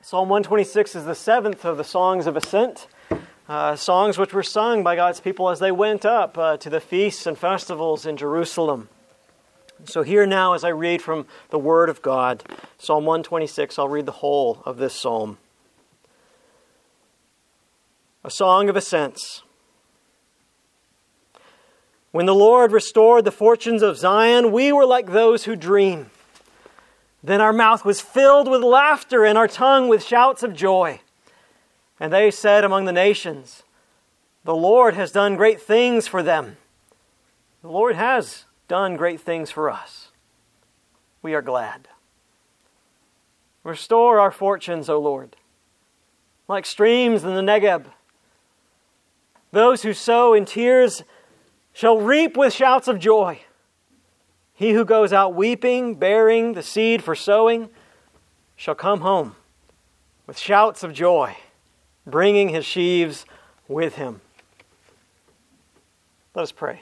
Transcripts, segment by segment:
Psalm 126 is the seventh of the Songs of Ascent, songs which were sung by God's people as they went up to the feasts and festivals in Jerusalem. So here now, as I read from the Word of God, Psalm 126, I'll read the whole of this psalm. A Song of Ascents. When the Lord restored the fortunes of Zion, we were like those who dream. Then our mouth was filled with laughter and our tongue with shouts of joy. And they said among the nations, the Lord has done great things for them. The Lord has done great things for us. We are glad. Restore our fortunes, O Lord, like streams in the Negeb. Those who sow in tears shall reap with shouts of joy. He who goes out weeping, bearing the seed for sowing, shall come home with shouts of joy, bringing his sheaves with him. Let us pray.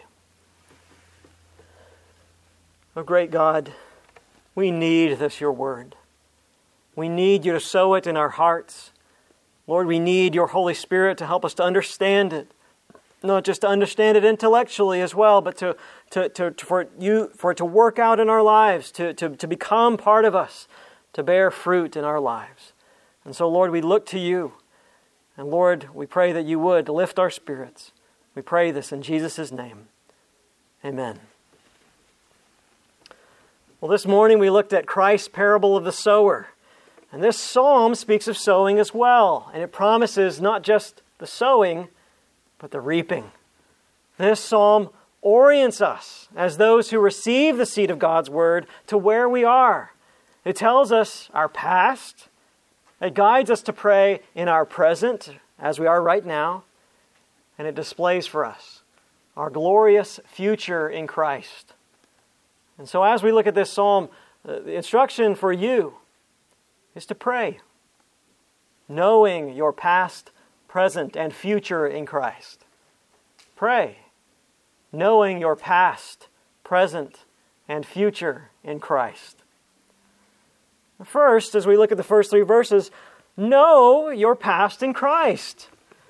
O great God, we need this, your word. We need you to sow it in our hearts. Lord, we need your Holy Spirit to help us to understand it. Not just to understand it intellectually as well, but for it to work out in our lives, to become part of us, to bear fruit in our lives. And so, Lord, we look to you. And Lord, we pray that you would lift our spirits. We pray this in Jesus' name. Amen. Well, this morning we looked at Christ's parable of the sower. And this psalm speaks of sowing as well. And it promises not just the sowing, but the reaping. This psalm orients us as those who receive the seed of God's word to where we are. It tells us our past. It guides us to pray in our present, as we are right now. And it displays for us our glorious future in Christ. And so as we look at this psalm, the instruction for you is to pray, knowing your past, present, and future in Christ. Pray, knowing your past, present, and future in Christ. First, as we look at the first three verses, know your past in Christ.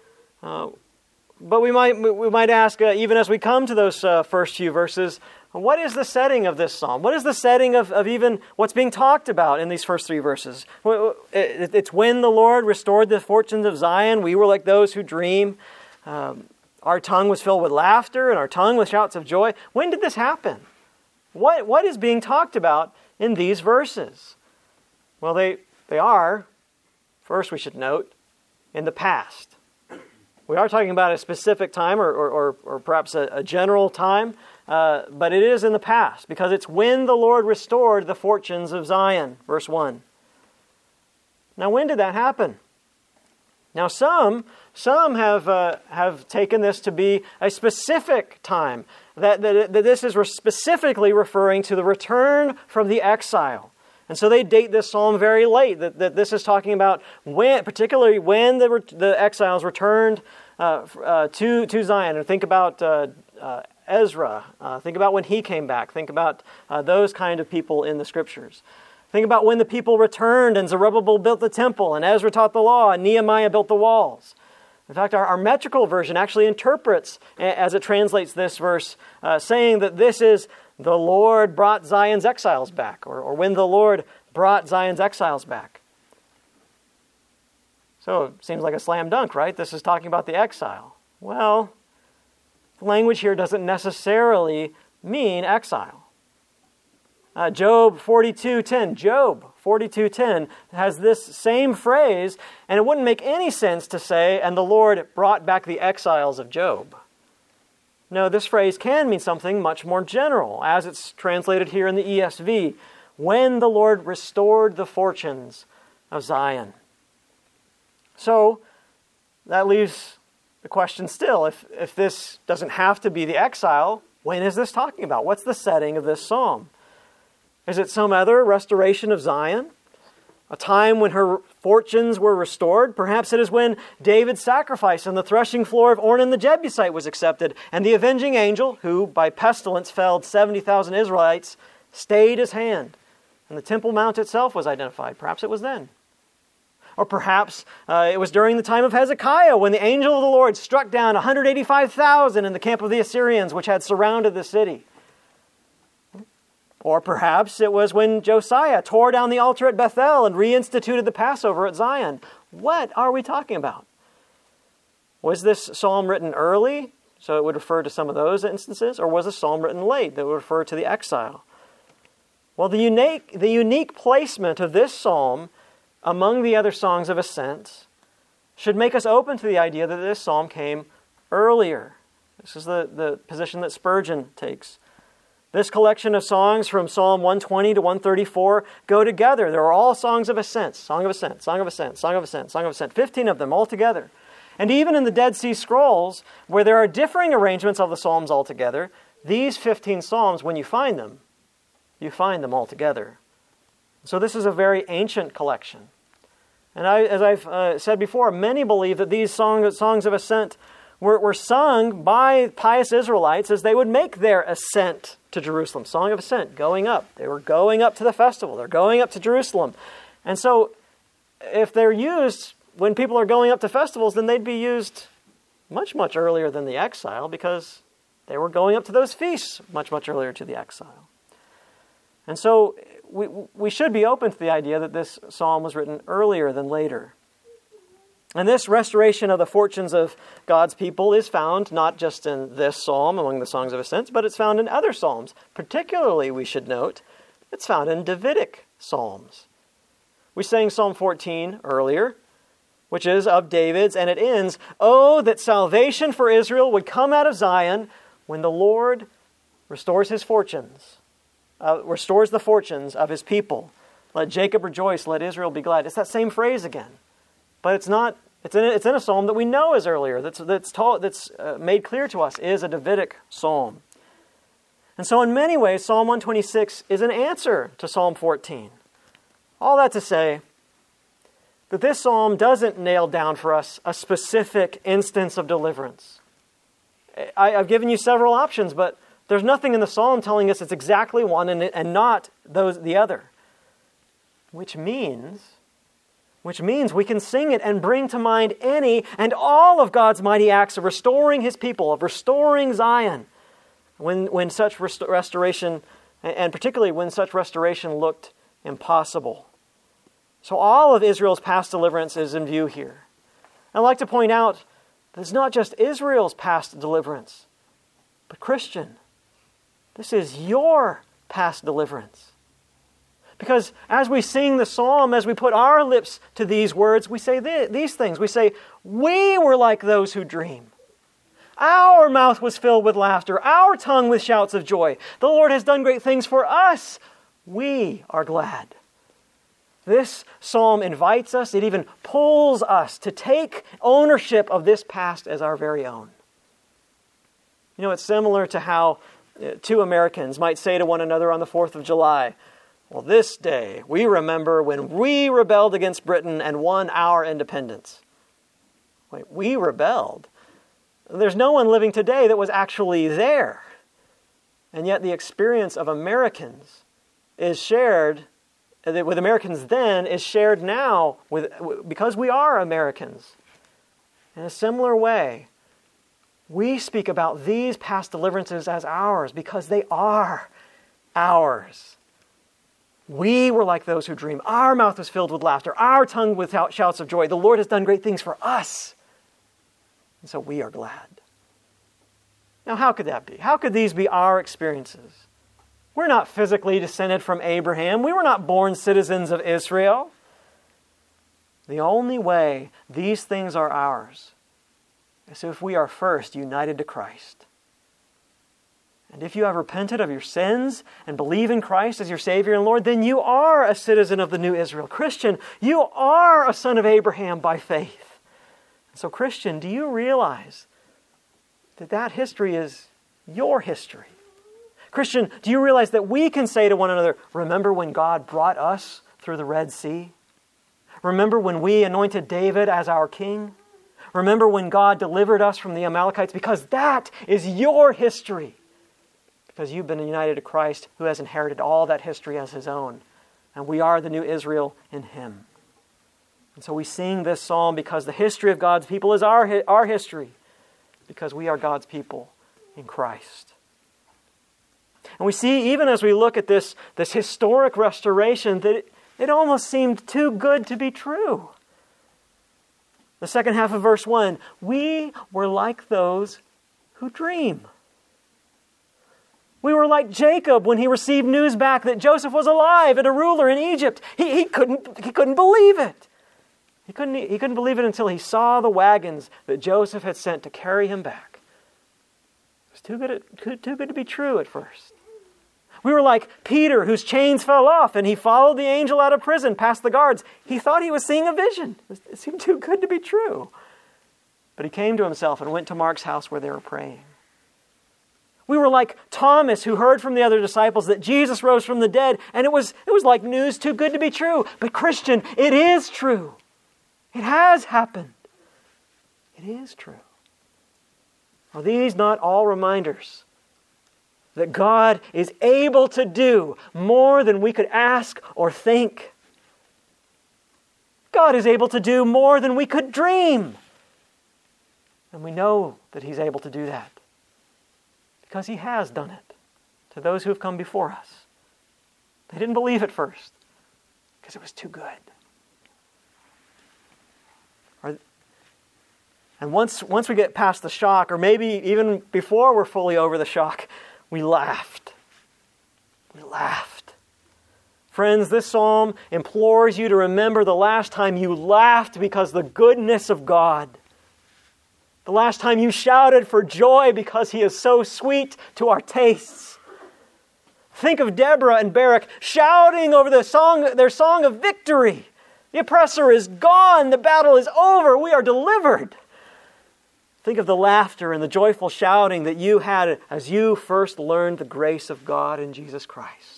But we might ask, even as we come to those first few verses, what is the setting of this psalm? What is the setting of even what's being talked about in these first three verses? It's when the Lord restored the fortunes of Zion, we were like those who dream. Our tongue was filled with laughter and our tongue with shouts of joy. When did this happen? What is being talked about in these verses? Well, they are, first we should note, in the past. We are talking about a specific time or perhaps a general time, but it is in the past because it's when the Lord restored the fortunes of Zion, verse 1. Now, when did that happen? Now, some have taken this to be a specific time, that this is specifically referring to the return from the exile. And so they date this psalm very late, that this is talking about particularly when the exiles returned to Zion. And think about Ezra. Think about when he came back. Think about those kind of people in the Scriptures. Think about when the people returned and Zerubbabel built the temple and Ezra taught the law and Nehemiah built the walls. In fact, our metrical version actually interprets, as it translates this verse, saying that this is the Lord brought Zion's exiles back, or when the Lord brought Zion's exiles back. So it seems like a slam dunk, right? This is talking about the exile. Well, the language here doesn't necessarily mean exile. Job 42:10 has this same phrase, and it wouldn't make any sense to say, and the Lord brought back the exiles of Job. No, this phrase can mean something much more general, as it's translated here in the ESV, when the Lord restored the fortunes of Zion. So, that leaves the question still, if this doesn't have to be the exile, when is this talking about? What's the setting of this psalm? Is it some other restoration of Zion? A time when her fortunes were restored? Perhaps it is when David's sacrifice on the threshing floor of Ornan the Jebusite was accepted, and the avenging angel, who by pestilence felled 70,000 Israelites, stayed his hand, and the Temple Mount itself was identified. Perhaps it was then. Or perhaps it was during the time of Hezekiah when the angel of the Lord struck down 185,000 in the camp of the Assyrians, which had surrounded the city. Or perhaps it was when Josiah tore down the altar at Bethel and reinstituted the Passover at Zion. What are we talking about? Was this psalm written early, so it would refer to some of those instances, or was a psalm written late that would refer to the exile? Well, the unique placement of this psalm among the other songs of ascent should make us open to the idea that this psalm came earlier. This is the position that Spurgeon takes. This collection of songs from Psalm 120 to 134 go together. They're all songs of ascent, song of ascent, song of ascent, song of ascent, song of ascent, 15 of them all together. And even in the Dead Sea Scrolls, where there are differing arrangements of the Psalms altogether, these 15 Psalms, when you find them all together. So this is a very ancient collection. And as I've said before, many believe that these songs of ascent were sung by pious Israelites as they would make their ascent to Jerusalem. Song of ascent, going up. They were going up to the festival. They're going up to Jerusalem. And so if they're used when people are going up to festivals, then they'd be used much, much earlier than the exile because they were going up to those feasts much, much earlier to the exile. And so we should be open to the idea that this psalm was written earlier than later. And this restoration of the fortunes of God's people is found not just in this psalm among the songs of ascent, but it's found in other psalms. Particularly, we should note, it's found in Davidic psalms. We sang Psalm 14 earlier, which is of David's, and it ends, "Oh, that salvation for Israel would come out of Zion when the Lord restores his fortunes, restores the fortunes of his people. Let Jacob rejoice, let Israel be glad." It's that same phrase again. But it's not. It's in a psalm that we know is earlier. That's made clear to us is a Davidic psalm. And so in many ways, Psalm 126 is an answer to Psalm 14. All that to say that this psalm doesn't nail down for us a specific instance of deliverance. I've given you several options, but there's nothing in the psalm telling us it's exactly one and not the other. Which means we can sing it and bring to mind any and all of God's mighty acts of restoring his people, of restoring Zion, when such restoration, and particularly when such restoration looked impossible. So all of Israel's past deliverance is in view here. I'd like to point out that it's not just Israel's past deliverance, but Christian, this is your past deliverance. Because as we sing the psalm, as we put our lips to these words, we say these things. We say, we were like those who dream. Our mouth was filled with laughter, our tongue with shouts of joy. The Lord has done great things for us. We are glad. This psalm invites us, it even pulls us to take ownership of this past as our very own. You know, it's similar to how two Americans might say to one another on the 4th of July, "Well, this day we remember when we rebelled against Britain and won our independence." Wait, we rebelled? There's no one living today that was actually there. And yet the experience of Americans is shared with Americans then is shared now because we are Americans. In a similar way, we speak about these past deliverances as ours because they are ours. We were like those who dream. Our mouth was filled with laughter. Our tongue with shouts of joy. The Lord has done great things for us. And so we are glad. Now, how could that be? How could these be our experiences? We're not physically descended from Abraham. We were not born citizens of Israel. The only way these things are ours is if we are first united to Christ. And if you have repented of your sins and believe in Christ as your Savior and Lord, then you are a citizen of the new Israel. Christian, you are a son of Abraham by faith. So Christian, do you realize that history is your history? Christian, do you realize that we can say to one another, remember when God brought us through the Red Sea? Remember when we anointed David as our king? Remember when God delivered us from the Amalekites? Because that is your history. Because you've been united to Christ, who has inherited all that history as his own. And we are the new Israel in him. And so we sing this psalm because the history of God's people is our history, because we are God's people in Christ. And we see, even as we look at this historic restoration, that it almost seemed too good to be true. The second half of verse 1, we were like those who dream. We were like Jacob when he received news back that Joseph was alive and a ruler in Egypt. He couldn't believe it. He couldn't believe it until he saw the wagons that Joseph had sent to carry him back. It was too good to be true at first. We were like Peter, whose chains fell off, and he followed the angel out of prison past the guards. He thought he was seeing a vision. It seemed too good to be true. But he came to himself and went to Mark's house where they were praying. We were like Thomas, who heard from the other disciples that Jesus rose from the dead, and it was like news too good to be true. But Christian, it is true. It has happened. It is true. Are these not all reminders that God is able to do more than we could ask or think? God is able to do more than we could dream. And we know that He's able to do that because He has done it to those who have come before us. They didn't believe at first because it was too good. And once we get past the shock, or maybe even before we're fully over the shock, we laughed. We laughed. Friends, this psalm implores you to remember the last time you laughed because of the goodness of God. The last time you shouted for joy because He is so sweet to our tastes. Think of Deborah and Barak shouting over their song of victory. The oppressor is gone. The battle is over. We are delivered. Think of the laughter and the joyful shouting that you had as you first learned the grace of God in Jesus Christ.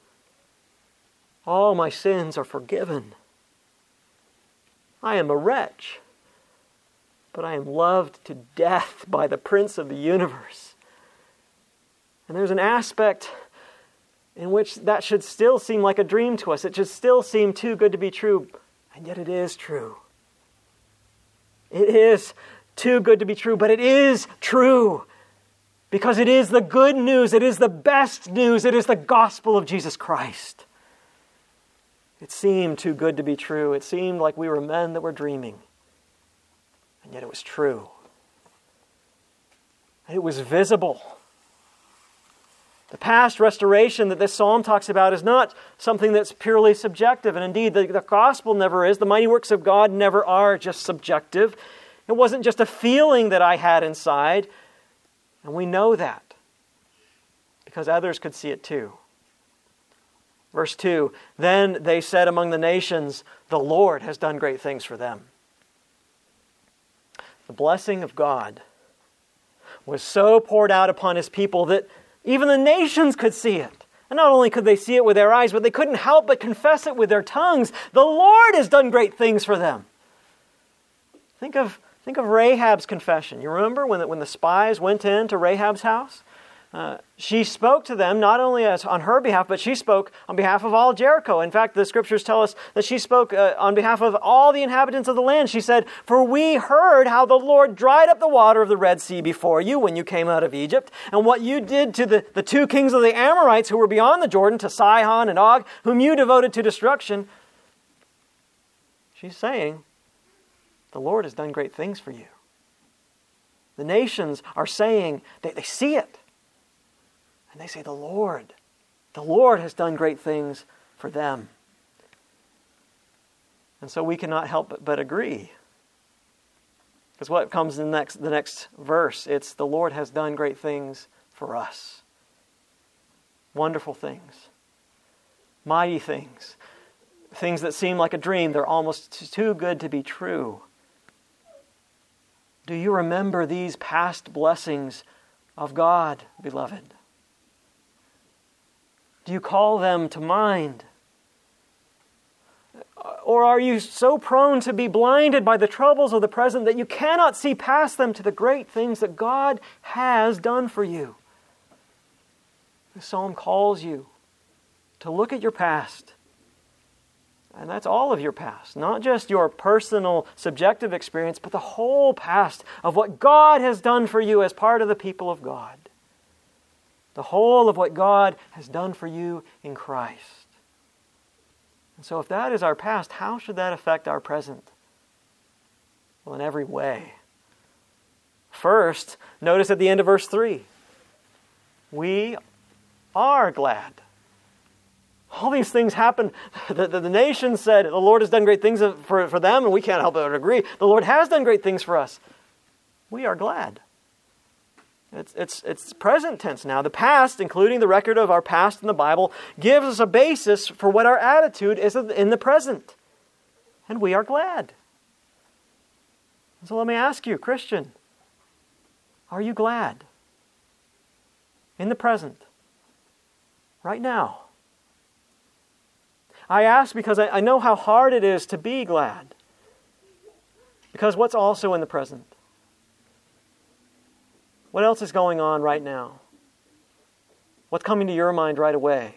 All my sins are forgiven. I am a wretch, but I am loved to death by the Prince of the universe. And there's an aspect in which that should still seem like a dream to us. It should still seem too good to be true, and yet it is true. It is too good to be true, but it is true because it is the good news. It is the best news. It is the gospel of Jesus Christ. It seemed too good to be true. It seemed like we were men that were dreaming, and yet it was true. It was visible. The past restoration that this psalm talks about is not something that's purely subjective, and indeed the gospel never is. The mighty works of God never are just subjective. It wasn't just a feeling that I had inside, and we know that because others could see it too. Verse 2, then they said among the nations, the Lord has done great things for them. The blessing of God was so poured out upon His people that even the nations could see it. And not only could they see it with their eyes, but they couldn't help but confess it with their tongues. The Lord has done great things for them. Think of Rahab's confession. You remember when the spies went into Rahab's house? She spoke to them not only on her behalf, but she spoke on behalf of all Jericho. In fact, the scriptures tell us that she spoke on behalf of all the inhabitants of the land. She said, for we heard how the Lord dried up the water of the Red Sea before you when you came out of Egypt, and what you did to the two kings of the Amorites who were beyond the Jordan, to Sihon and Og, whom you devoted to destruction. She's saying, the Lord has done great things for you. The nations are saying, they see it. And they say, the Lord has done great things for them. And so we cannot help but agree. Because what comes in the next verse, it's the Lord has done great things for us. Wonderful things. Mighty things. Things that seem like a dream. They're almost too good to be true. Do you remember these past blessings of God, beloved? Do you call them to mind? Or are you so prone to be blinded by the troubles of the present that you cannot see past them to the great things that God has done for you? The psalm calls you to look at your past And that's all of your past, not just your personal subjective experience, but the whole past of what God has done for you as part of the people of God. The whole of what God has done for you in Christ. And so if that is our past, how should that affect our present? Well, in every way. First, notice at the end of verse 3, we are glad. All these things happened. The nation said, the Lord has done great things for them, and we can't help but agree. The Lord has done great things for us. We are glad. It's present tense now. The past, including the record of our past in the Bible, gives us a basis for what our attitude is in the present. And we are glad. So let me ask you, Christian, are you glad? In the present? Right now? I ask because I know how hard it is to be glad. Because what's also in the present? What else is going on right now? What's coming to your mind right away?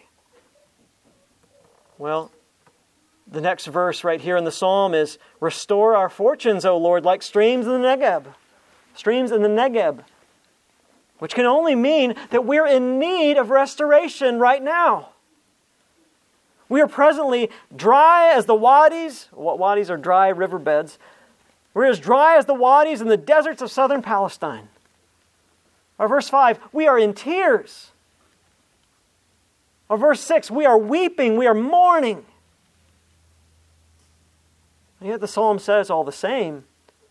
Well, the next verse right here in the psalm is, restore our fortunes, O Lord, like streams in the Negeb. Streams in the Negeb. Which can only mean that we're in need of restoration right now. We are presently dry as the wadis. Wadis are dry riverbeds. We're as dry as the wadis in the deserts of southern Palestine. Or verse 5, we are in tears. Or verse 6, we are weeping, we are mourning. And yet the psalm says all the same,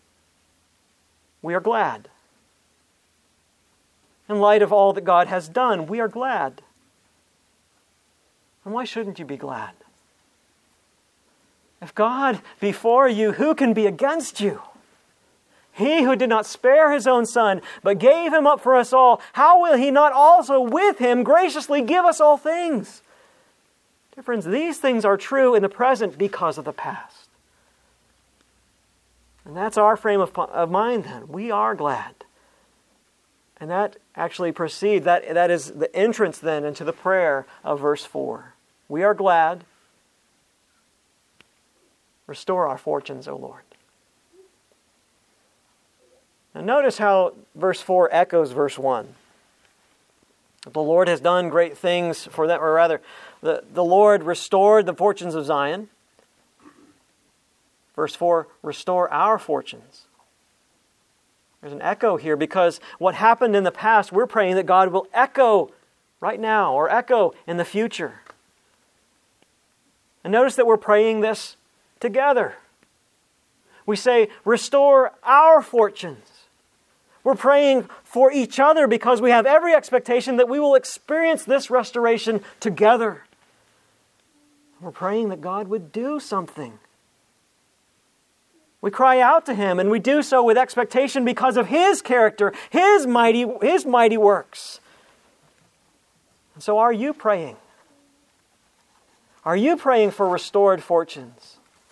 we are glad. In light of all that God has done, we are glad. And why shouldn't you be glad? If God be for you, who can be against you? He who did not spare His own Son, but gave Him up for us all, how will He not also with Him graciously give us all things? Dear friends, these things are true in the present because of the past. And that's our frame of mind then. We are glad. And that actually precedes, that is the entrance then into the prayer of verse 4. We are glad. Restore our fortunes, O Lord. Now notice how verse 4 echoes verse 1. The Lord has done great things for them, or rather, the Lord restored the fortunes of Zion. Verse 4, restore our fortunes. There's an echo here because what happened in the past, we're praying that God will echo right now or echo in the future. And notice that we're praying this together. We say, restore our fortunes. We're praying for each other because we have every expectation that we will experience this restoration together. We're praying that God would do something. We cry out to Him, and we do so with expectation because of His character, His mighty works. And so are you praying? Are you praying for restored fortunes?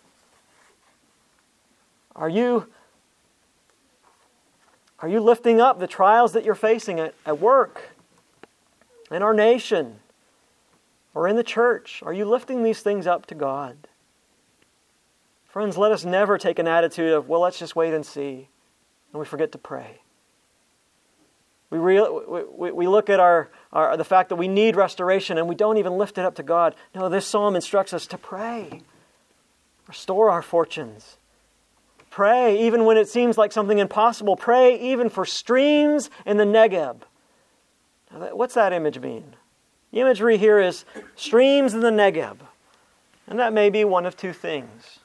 Are you lifting up the trials that you're facing at work, in our nation, or in the church? Are you lifting these things up to God? Friends, let us never take an attitude of, well, let's just wait and see, and we forget to pray. We look at the fact that we need restoration and we don't even lift it up to God. No, this psalm instructs us to pray. Restore our fortunes. Pray even when it seems like something impossible. Pray even for streams in the Negeb. Now, what's that image mean? The imagery here is streams in the Negeb. And that may be one of two things.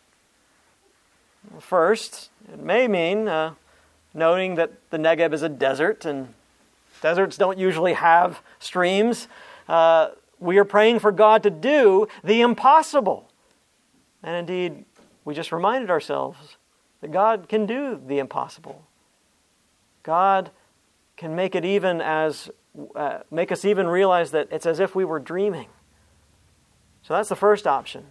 First, it may mean noting that the Negeb is a desert, and deserts don't usually have streams. We are praying for God to do the impossible. And indeed, we just reminded ourselves that God can do the impossible. God can make it make us even realize that it's as if we were dreaming. So that's the first option.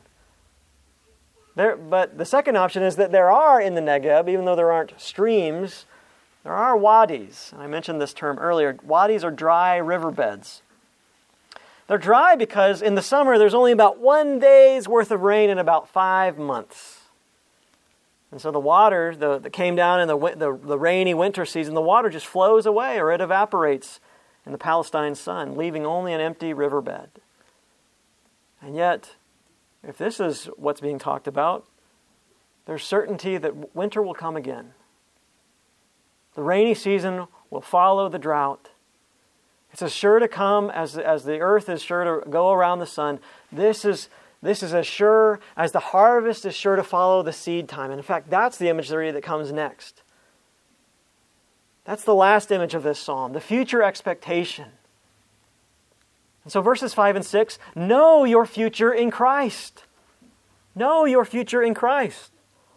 But the second option is that there are in the Negeb, even though there aren't streams, there are wadis. I mentioned this term earlier. Wadis are dry riverbeds. They're dry because in the summer there's only about 1 day's worth of rain in about 5 months. And so the water that came down in the rainy winter season, the water just flows away or it evaporates in the Palestine sun, leaving only an empty riverbed. And yet, if this is what's being talked about, there's certainty that winter will come again. The rainy season will follow the drought. It's as sure to come as the earth is sure to go around the sun. This is as sure as the harvest is sure to follow the seed time. And in fact, that's the imagery that comes next. That's the last image of this psalm, the future expectation. And so verses 5 and 6, know your future in Christ. Know your future in Christ.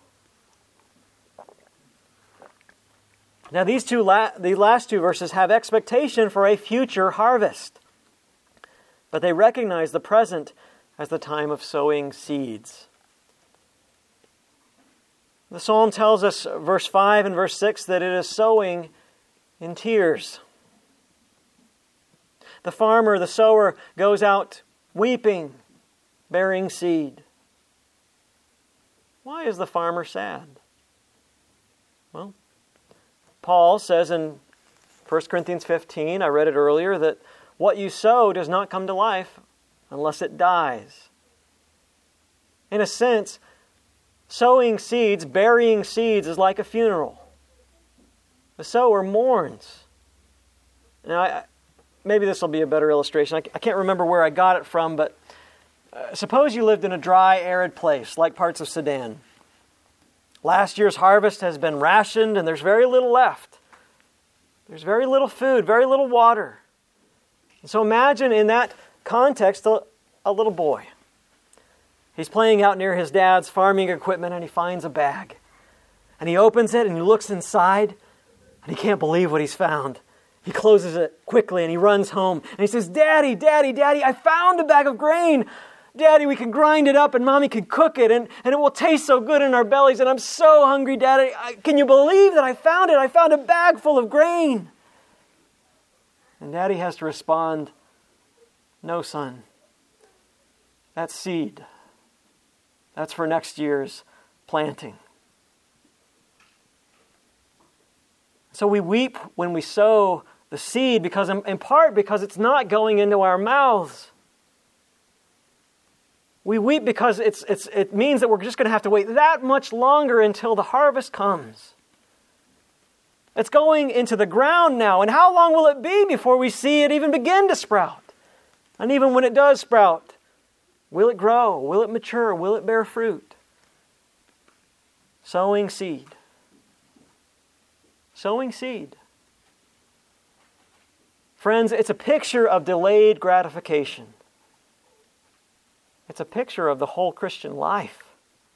Now these last two verses have expectation for a future harvest. But they recognize the present as the time of sowing seeds. The psalm tells us, verse 5 and verse 6, that it is sowing in tears. The farmer, the sower, goes out weeping, bearing seed. Why is the farmer sad? Well, Paul says in 1 Corinthians 15, I read it earlier, that what you sow does not come to life unless it dies. In a sense, sowing seeds, burying seeds is like a funeral. The sower mourns. Now, maybe this will be a better illustration. I can't remember where I got it from, but suppose you lived in a dry, arid place like parts of Sudan. Last year's harvest has been rationed and there's very little left. There's very little food, very little water. And so imagine in that context a little boy. He's playing out near his dad's farming equipment and he finds a bag. And he opens it and he looks inside and he can't believe what he's found. He closes it quickly and he runs home and he says, Daddy, Daddy, Daddy, I found a bag of grain. Daddy, we can grind it up and Mommy can cook it and it will taste so good in our bellies and I'm so hungry, Daddy. Can you believe that I found it? I found a bag full of grain. And Daddy has to respond, no, son. That's seed. That's for next year's planting. So we weep when we sow the seed because, in part, because it's not going into our mouths. We weep because it means that we're just going to have to wait that much longer until the harvest comes. It's going into the ground now. And how long will it be before we see it even begin to sprout? And even when it does sprout, will it grow? Will it mature? Will it bear fruit? Sowing seed. Sowing seed. Friends, it's a picture of delayed gratification. It's a picture of the whole Christian life.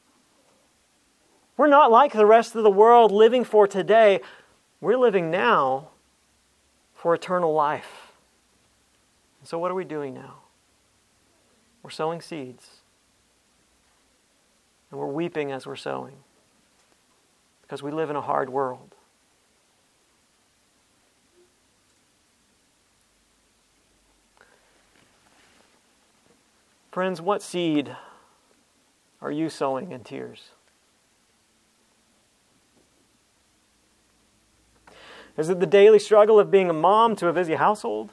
We're not like the rest of the world living for today. We're living now for eternal life. So what are we doing now? We're sowing seeds. And we're weeping as we're sowing. Because we live in a hard world. Friends, what seed are you sowing in tears? Is it the daily struggle of being a mom to a busy household?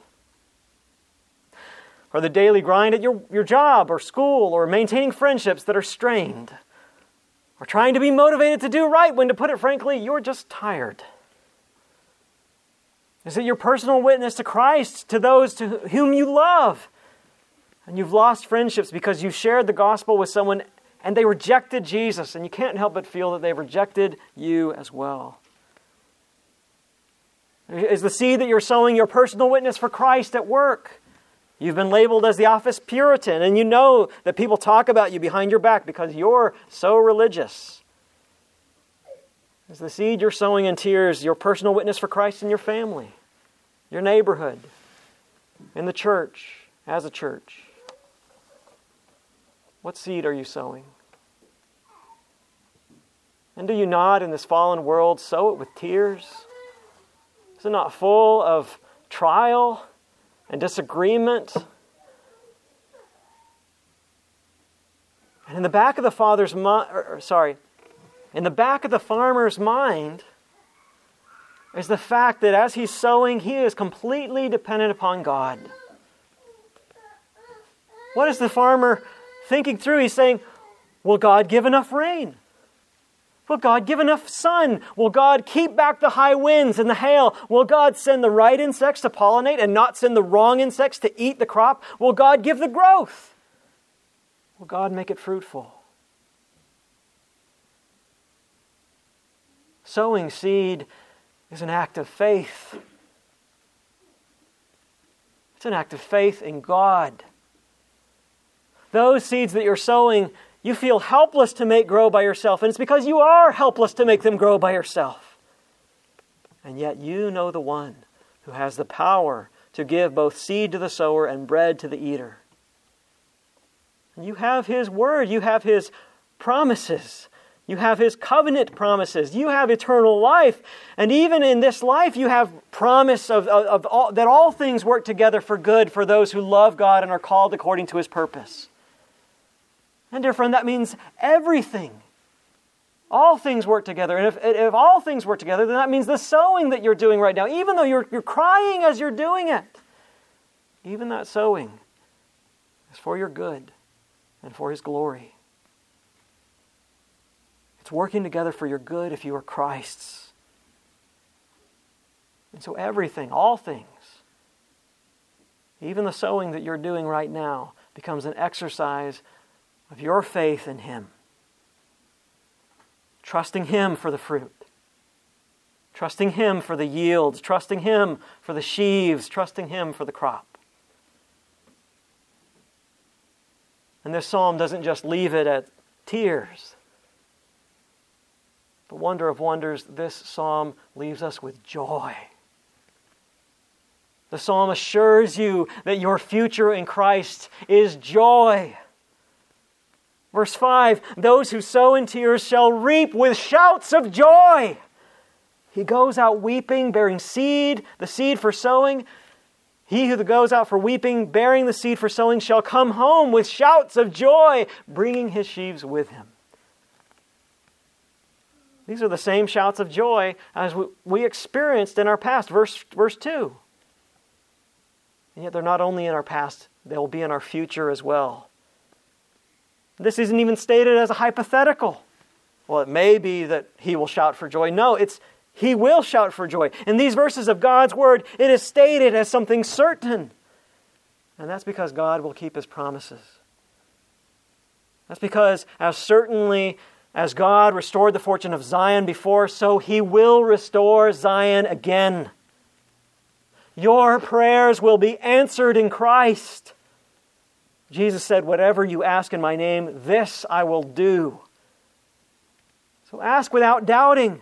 Or the daily grind at your job or school or maintaining friendships that are strained? Or trying to be motivated to do right when, to put it frankly, you're just tired? Is it your personal witness to Christ, to those to whom you love? And you've lost friendships because you shared the gospel with someone and they rejected Jesus, and you can't help but feel that they've rejected you as well. Is the seed that you're sowing your personal witness for Christ at work? You've been labeled as the office Puritan, and you know that people talk about you behind your back because you're so religious. Is the seed you're sowing in tears your personal witness for Christ in your family, your neighborhood, in the church, as a church? What seed are you sowing? And do you not, in this fallen world, sow it with tears? Is it not full of trial and disagreement In the back of the in the back of the farmer's mind is the fact that as he's sowing, he is completely dependent upon God. What is the farmer thinking through? He's saying, will God give enough rain? Will God give enough sun? Will God keep back the high winds and the hail? Will God send the right insects to pollinate and not send the wrong insects to eat the crop? Will God give the growth? Will God make it fruitful? Sowing seed is an act of faith. It's an act of faith in God. Those seeds that you're sowing, you feel helpless to make grow by yourself, and it's because you are helpless to make them grow by yourself. And yet you know the one who has the power to give both seed to the sower and bread to the eater. And you have His word, you have His promises, you have His covenant promises, you have eternal life, and even in this life you have promise of that all things work together for good for those who love God and are called according to His purpose. And dear friend, that means everything. All things work together. And if all things work together, then that means the sowing that you're doing right now, even though you're crying as you're doing it, even that sowing is for your good and for His glory. It's working together for your good if you are Christ's. And so everything, all things, even the sowing that you're doing right now, becomes an exercise of your faith in Him. Trusting Him for the fruit. Trusting Him for the yields. Trusting Him for the sheaves. Trusting Him for the crop. And this psalm doesn't just leave it at tears. The wonder of wonders, this psalm leaves us with joy. The psalm assures you that your future in Christ is joy. Verse 5, those who sow in tears shall reap with shouts of joy. He goes out weeping, bearing seed, the seed for sowing. He who goes out for weeping, bearing the seed for sowing, shall come home with shouts of joy, bringing his sheaves with him. These are the same shouts of joy as we experienced in our past. Verse 2. And yet they're not only in our past, they will be in our future as well. This isn't even stated as a hypothetical. Well, it may be that he will shout for joy. No, it's he will shout for joy. In these verses of God's Word, it is stated as something certain. And that's because God will keep His promises. That's because as certainly as God restored the fortune of Zion before, so He will restore Zion again. Your prayers will be answered in Christ. Jesus said, whatever you ask in my name, this I will do. So ask without doubting.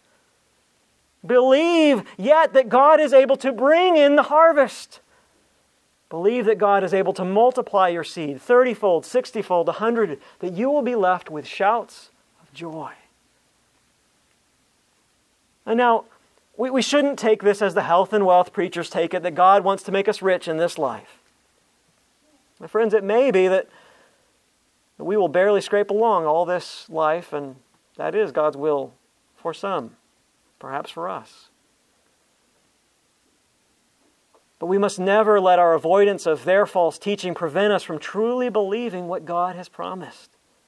Believe yet that God is able to bring in the harvest. Believe that God is able to multiply your seed 30-fold, 60-fold, 100, that you will be left with shouts of joy. And now, we shouldn't take this as the health and wealth preachers take it, that God wants to make us rich in this life. My friends, it may be that we will barely scrape along all this life, and that is God's will for some, perhaps for us. But we must never let our avoidance of their false teaching prevent us from truly believing what God has promised.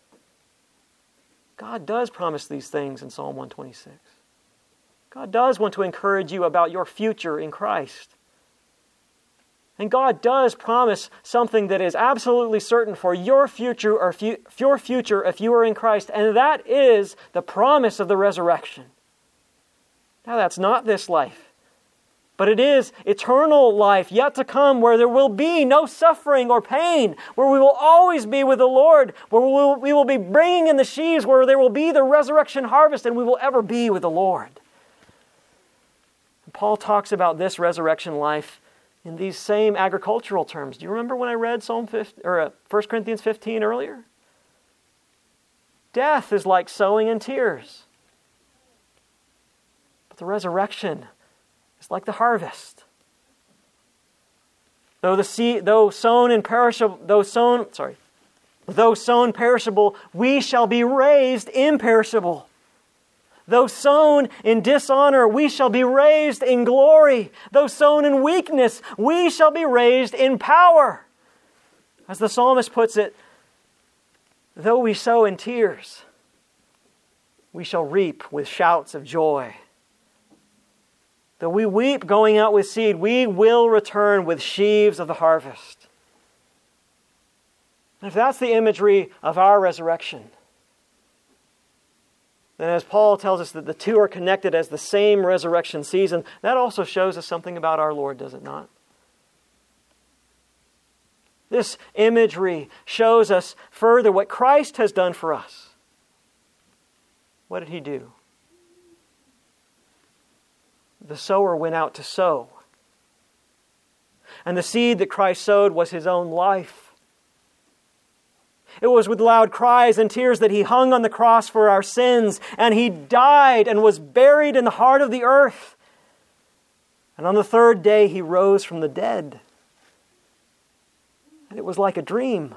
God does promise these things in Psalm 126. God does want to encourage you about your future in Christ. And God does promise something that is absolutely certain for your future if you are in Christ, and that is the promise of the resurrection. Now that's not this life, but it is eternal life yet to come, where there will be no suffering or pain, where we will always be with the Lord, where we will be bringing in the sheaves, where there will be the resurrection harvest, and we will ever be with the Lord. And Paul talks about this resurrection life in these same agricultural terms. Do you remember when I read 1 Corinthians 15 earlier? Death is like sowing in tears. But the resurrection is like the harvest. Though sown Though sown perishable, we shall be raised imperishable. Though sown in dishonor, we shall be raised in glory. Though sown in weakness, we shall be raised in power. As the psalmist puts it, though we sow in tears, we shall reap with shouts of joy. Though we weep going out with seed, we will return with sheaves of the harvest. And if that's the imagery of our resurrection, then as Paul tells us that the two are connected as the same resurrection season, that also shows us something about our Lord, does it not? This imagery shows us further what Christ has done for us. What did He do? The sower went out to sow. And the seed that Christ sowed was His own life. It was with loud cries and tears that He hung on the cross for our sins, and He died and was buried in the heart of the earth. And on the third day He rose from the dead. And it was like a dream,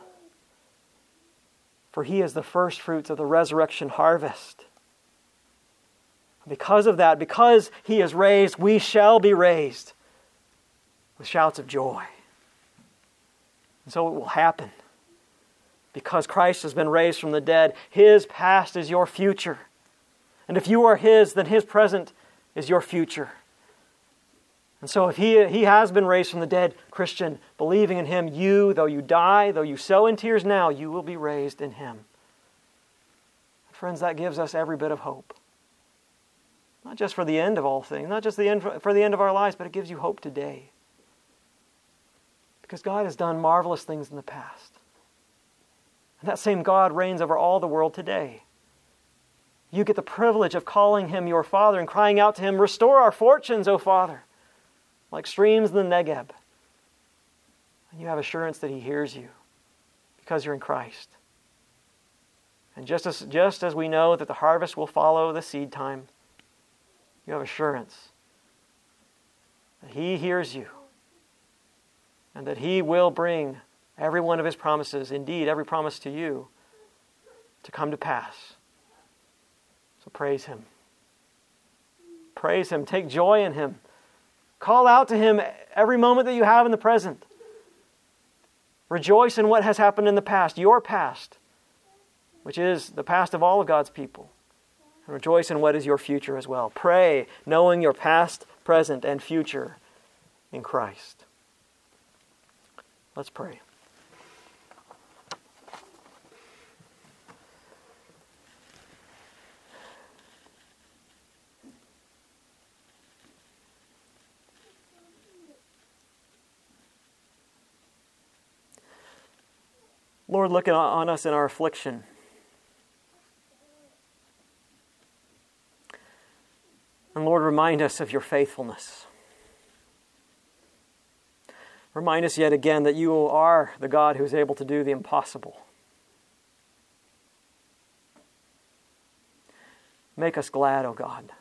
for He is the first fruits of the resurrection harvest. Because of that, because He is raised, we shall be raised with shouts of joy. And so it will happen. Because Christ has been raised from the dead, His past is your future. And if you are His, then His present is your future. And so if He has been raised from the dead, Christian, believing in Him, you, though you die, though you sow in tears now, you will be raised in Him. Friends, that gives us every bit of hope. Not just for the end of all things, not just for the end of our lives, but it gives you hope today. Because God has done marvelous things in the past. And that same God reigns over all the world today. You get the privilege of calling Him your Father and crying out to Him, "Restore our fortunes, O Father," like streams in the Negeb. And you have assurance that He hears you because you're in Christ. And just as we know that the harvest will follow the seed time, you have assurance that He hears you and that He will bring every one of His promises, indeed every promise to you, to come to pass. So praise Him. Praise Him. Take joy in Him. Call out to Him every moment that you have in the present. Rejoice in what has happened in the past, your past, which is the past of all of God's people. And rejoice in what is your future as well. Pray, knowing your past, present, and future in Christ. Let's pray. Lord, look on us in our affliction. And Lord, remind us of your faithfulness. Remind us yet again that you are the God who is able to do the impossible. Make us glad, O God.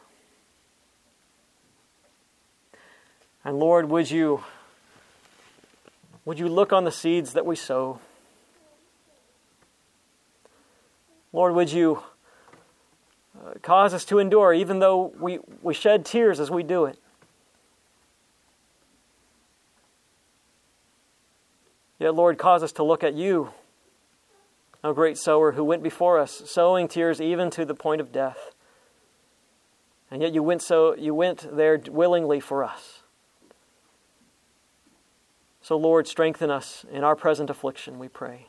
And Lord, would you look on the seeds that we sow? Lord, would you cause us to endure even though we shed tears as we do it? Yet, Lord, cause us to look at you, O great sower who went before us, sowing tears even to the point of death. And yet you went there willingly for us. So, Lord, strengthen us in our present affliction, we pray.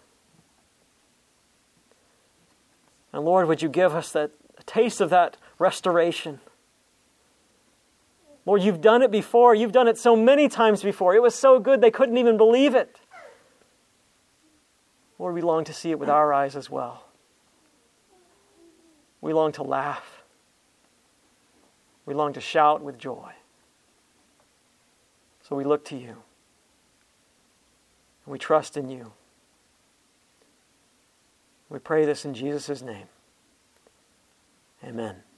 And Lord, would you give us a taste of that restoration? Lord, you've done it before. You've done it so many times before. It was so good they couldn't even believe it. Lord, we long to see it with our eyes as well. We long to laugh. We long to shout with joy. So we look to you. And we trust in you. We pray this in Jesus' name. Amen.